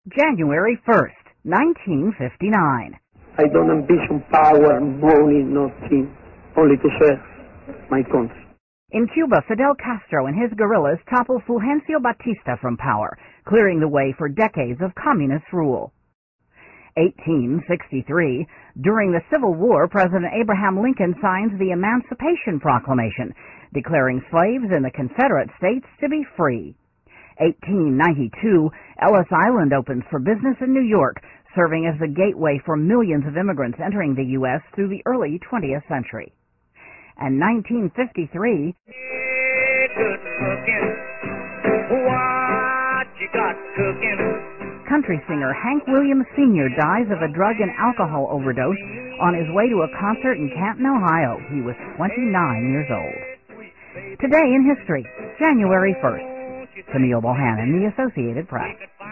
January 1st, 1959. I don't ambition power, money, nothing, only to serve my country. In Cuba, Fidel Castro and his guerrillas toppled Fulgencio Batista from power, clearing the way for decades of communist rule. 1863. During the Civil War, President Abraham Lincoln signs the Emancipation Proclamation, declaring slaves in the Confederate States to be free. 1892. Ellis Island opens for business in New York, serving as the gateway for millions of immigrants entering the U.S. through the early 20th century. And 1953, country singer Hank Williams Sr. dies of a drug and alcohol overdose on his way to a concert in Canton, Ohio. He was 29 years old. Today in history, January 1st. Camille Bohannon, The Associated Press.